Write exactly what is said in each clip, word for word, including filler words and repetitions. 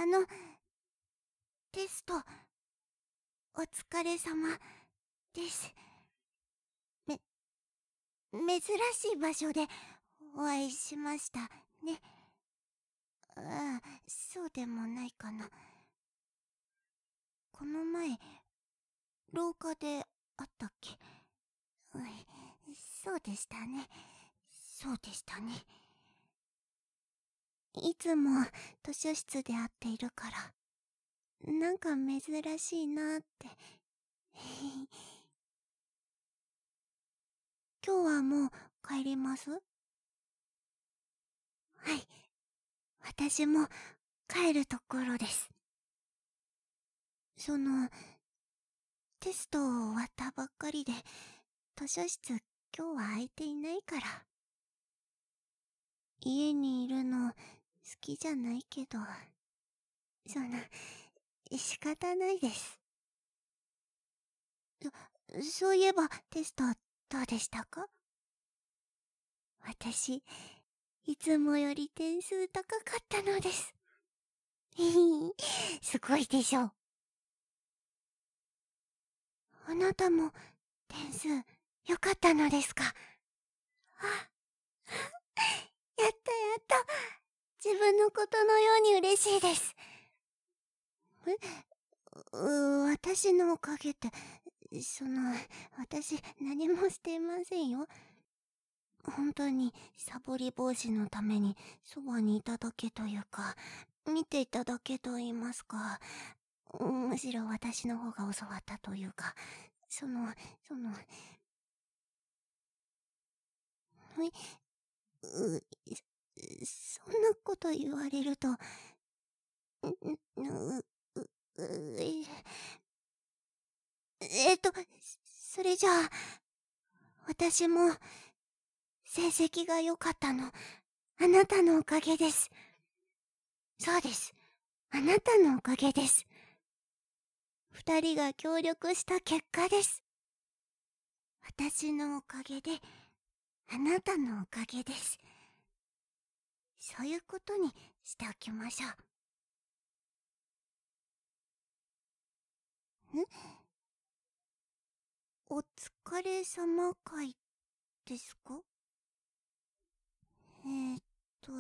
の、テスト、お疲れ様です。め、珍しい場所でお会いしましたね。ああ、そうでもないかな。この前、廊下で会ったっけ？うい、そうでしたね。そうでしたね。いつも図書室で会っているから、なんか珍しいなって。今日はもう帰ります？はい。私も帰るところです。その、テスト終わったばっかりで、図書室今日は空いていないから。家にいるの好きじゃないけど、そんな、仕方ないです。そ、そういえばテストどうでしたか？私、いつもより点数高かったのです。すごいでしょ。あなたも点数良かったのですか？あ、やったやった。自分のことのように嬉しいです。え、う、私のおかげって、その、私何もしていませんよ。本当にサボり防止のためにそばにいただけというか、見ていただけと言いますか、むしろ私の方が教わったというか、その、その、はい、う、そんなこと言われると、う、う、う、ええっと、それじゃあ、私も、成績が良かったの、あなたのおかげです。そうです。あなたのおかげです。二人が協力した結果です。私のおかげで、あなたのおかげです。そういうことにしておきましょう。ん？お疲れ様会ですか？えー、っと、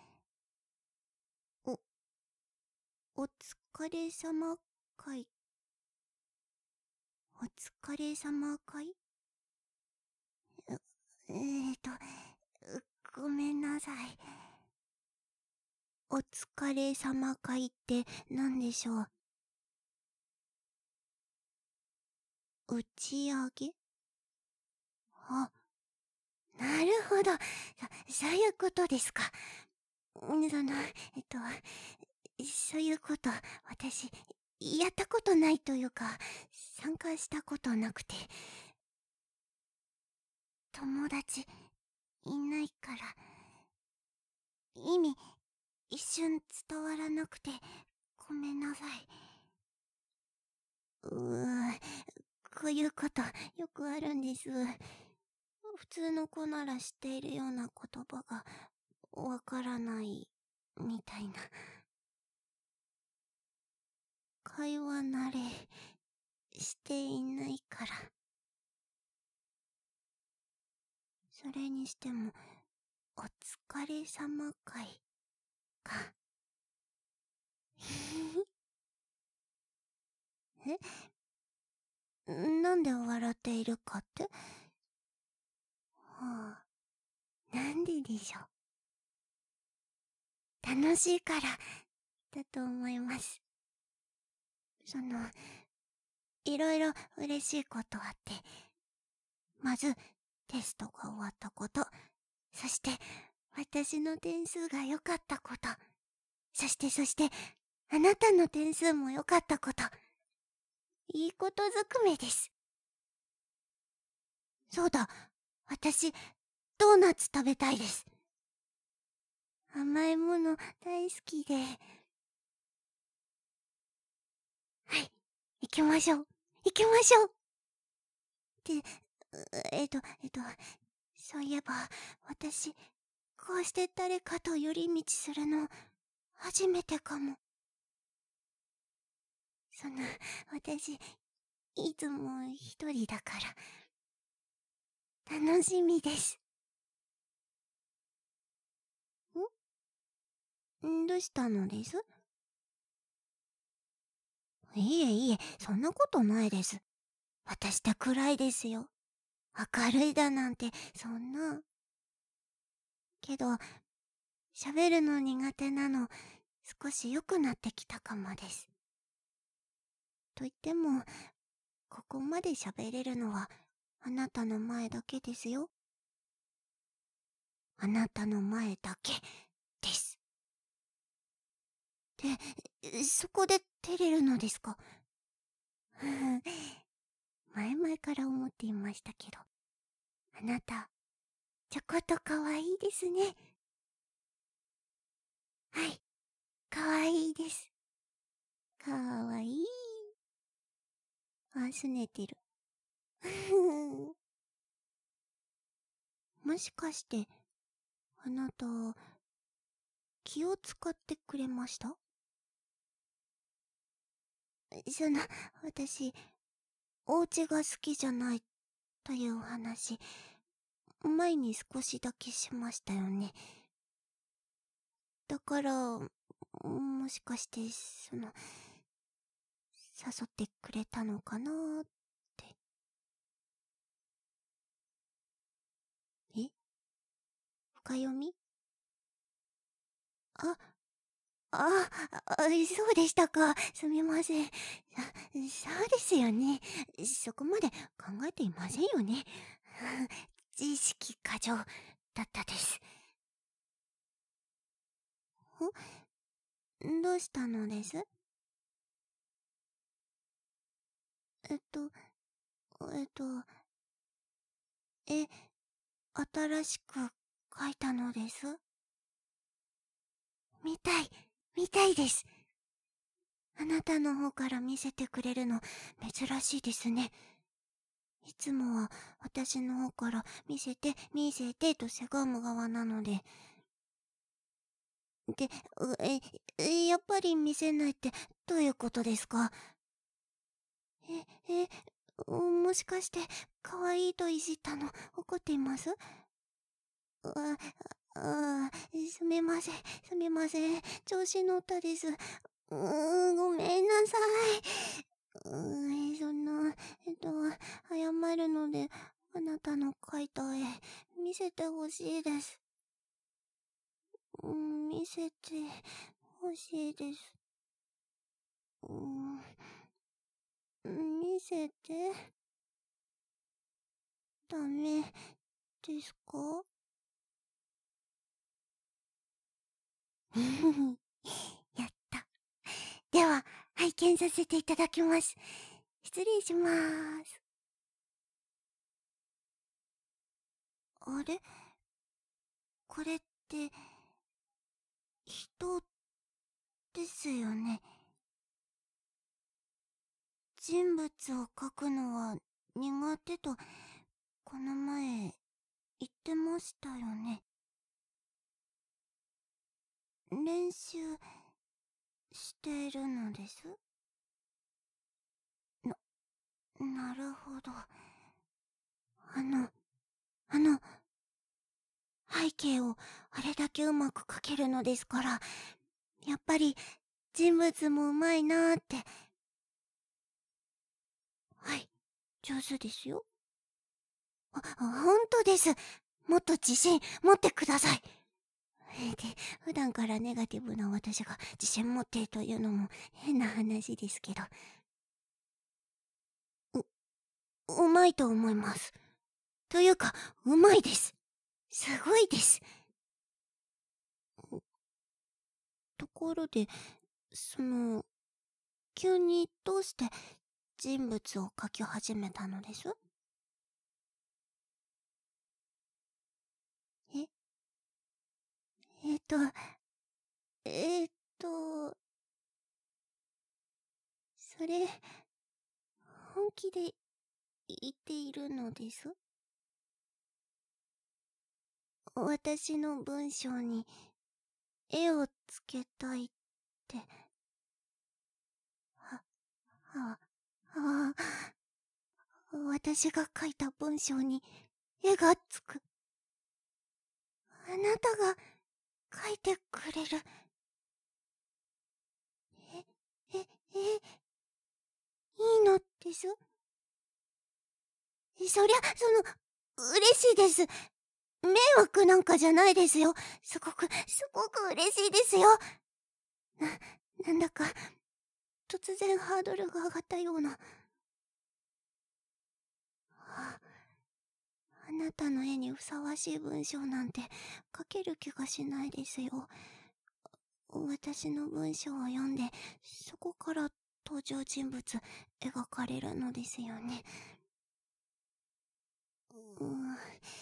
お、お疲れ様会、お疲れ様会？えー、っと、ごめんなさい。お疲れ様会って何でしょう？打ち上げ？あ、なるほど。そ、そういうことですか。その、えっと、そういうこと、私、やったことないというか、参加したことなくて、友達、いないから、意味、一瞬伝わらなくて、ごめんなさい。うー、こういうこと、よくあるんです。普通の子なら知っているような言葉が、わからない、みたいな。会話慣れ、していないから。それにしても、お疲れ様会か。え？なんで笑っているかって？はあ、なんででしょう。楽しいから、だと思います。その、いろいろ嬉しいことあって、まず、テストが終わったこと、そして、私の点数が良かったこと、そしてそして、あなたの点数も良かったこと、いいことずくめです。そうだ、私、ドーナツ食べたいです。甘いもの大好きで。はい、行きましょう。行きましょう。って、えっと、えっと、そういえば、私、こうして誰かと寄り道するの、初めてかも。 そんな、私、いつも一人だから、楽しみです。んどうしたのです？いえいえ、そんなことないです。私って暗いですよ。明るいだなんて、そんな。けど、喋るの苦手なの、少し良くなってきたかもです。と言っても、ここまで喋れるのは、あなたの前だけですよ。あなたの前だけ、です。で、そこで照れるのですか？前々から思っていましたけど、あなた、ちょこっと可愛いですね。はい、可愛いです。可愛い。あ、すねてる。もしかして、あなた、気を使ってくれました？その、私、お家が好きじゃないというお話、前に少しだけしましたよね。だから、もしかして、その、誘ってくれたのかなーって。え？深読み？あ、あ、あ、そうでしたか。すみません。そうですよね。そこまで考えていませんよね。自意識過剰だったです。ん？どうしたのです？えっと、えっと、え、新しく書いたのです？見たい、見たいです。あなたの方から見せてくれるの珍しいですね。いつもは私の方から見せて、見せてとせがむ側なので。で、うえ、えやっぱり見せないってどういうことですか？え、え、もしかして可愛いといじったの怒っています？あ、あ、すみません、すみません。調子乗ったです。うーん、ごめんなさい。うーん、そんな、えっと、謝るので、あなたの描いた絵、見せてほしいです。うん、見せてほしいです。うん、見せて。ダメですか？やった。では、拝見させていただきます。失礼しまーす。あれ？これって、人ですよね。人物を描くのは苦手と、この前、言ってましたよね。練習、しているのです？な、なるほど。あの、あの、背景をあれだけうまく描けるのですから、やっぱり人物もうまいなーって。はい、上手ですよ。あ、ほんとです。もっと自信持ってください。で、普段からネガティブな私が自信持ってというのも変な話ですけど。う、うまいと思います。というか、うまいです。すごいです。ところで、その、急にどうして人物を描き始めたのです？ええっと、えっと、それ、本気で言っているのです？私の文章に絵をつけたいって。は、 あ、ああ、私が書いた文章に絵がつく。あなたが書いてくれる。え、え、え、いいのです？そりゃ、その、嬉しいです。迷惑なんかじゃないですよ。すごく、すごく嬉しいですよ。な、なんだか、突然ハードルが上がったような。あ、あなたの絵にふさわしい文章なんて書ける気がしないですよ。私の文章を読んで、そこから登場人物描かれるのですよね。うーん、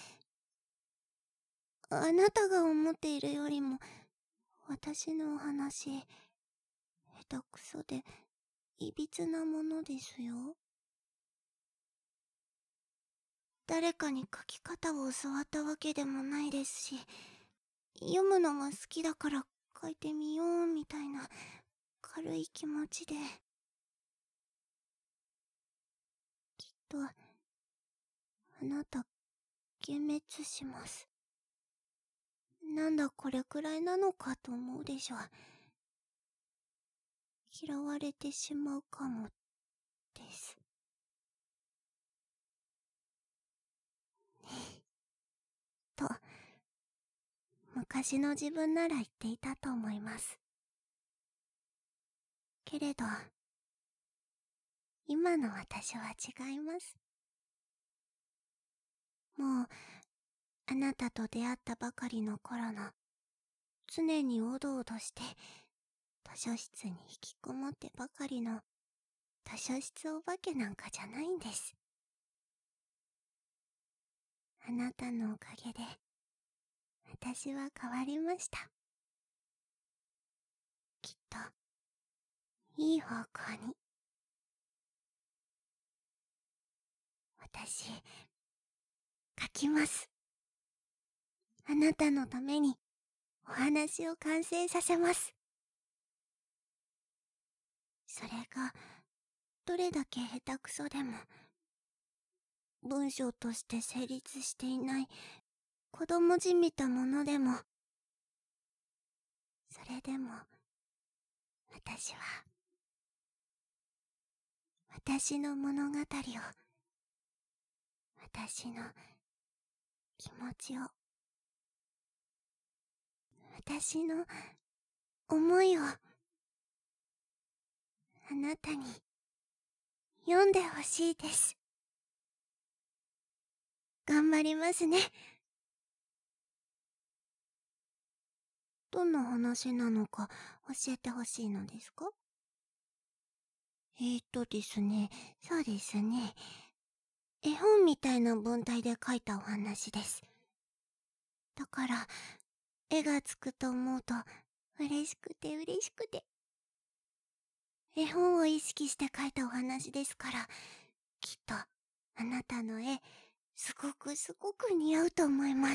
あなたが思っているよりも、私のお話、下手くそで、いびつなものですよ。誰かに書き方を教わったわけでもないですし、読むのが好きだから書いてみようみたいな軽い気持ちで、きっと、あなた、幻滅します。なんだこれくらいなのかと思うでしょう。嫌われてしまうかも、です。と、昔の自分なら言っていたと思います。けれど、今の私は違います。もう、あなたと出会ったばかりの頃の、常におどおどして、図書室に引きこもってばかりの、図書室お化けなんかじゃないんです。あなたのおかげで、私は変わりました。きっと、いい方向に。私、書きます。あなたのために、お話を完成させます。それが、どれだけ下手くそでも、文章として成立していない子供じみたものでも、それでも、私は、私の物語を、私の気持ちを、私の思いを、あなたに読んでほしいです。頑張りますね。どんな話なのか教えてほしいのですか？えーとですね、そうですね。絵本みたいな文体で書いたお話です。だから、絵がつくと思うと、嬉しくて嬉しくて。絵本を意識して書いたお話ですから、きっと、あなたの絵、すごくすごく似合うと思います。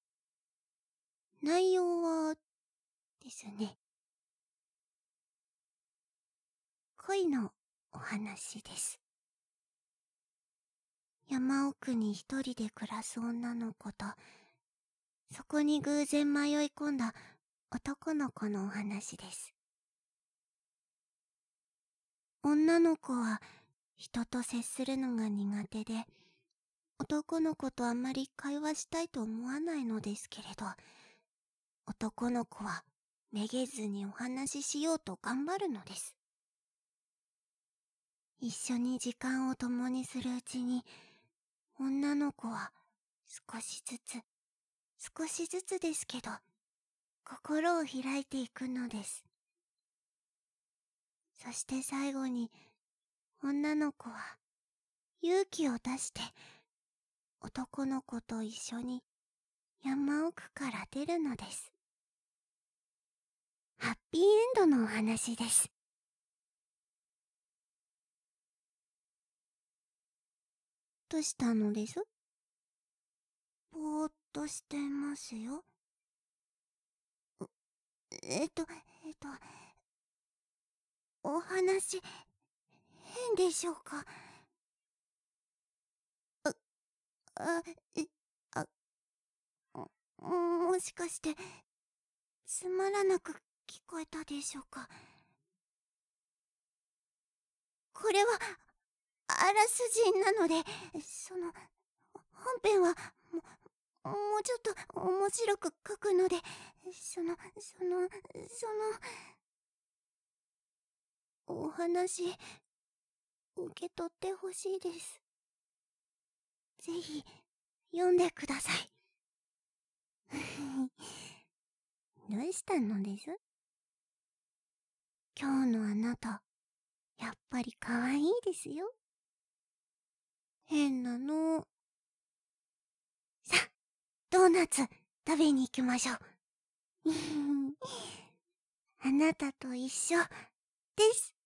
内容は、ですね、恋のお話です。山奥に一人で暮らす女の子と、そこに偶然迷い込んだ男の子のお話です。女の子は人と接するのが苦手で、男の子とあまり会話したいと思わないのですけれど、男の子はめげずにお話ししようと頑張るのです。一緒に時間を共にするうちに、女の子は少しずつ、少しずつですけど、心を開いていくのです。そして最後に、女の子は勇気を出して、男の子と一緒に山奥から出るのです。ハッピーエンドのお話です。どうしたのです？ぼーっとしてますよ。えっと、えっと、お話、下変でしょうか。あ、え、あ、もしかして、つまらなく聞こえたでしょうか。これは、あらすじなので、その、本編は、も、もうちょっと面白く書くので、その、その、その、お話、受け取ってほしいです。ぜひ、読んでください。どうしたのです？今日のあなた、やっぱり可愛いですよ。変なの。さあ、ドーナツ食べに行きましょう。あなたと一緒です。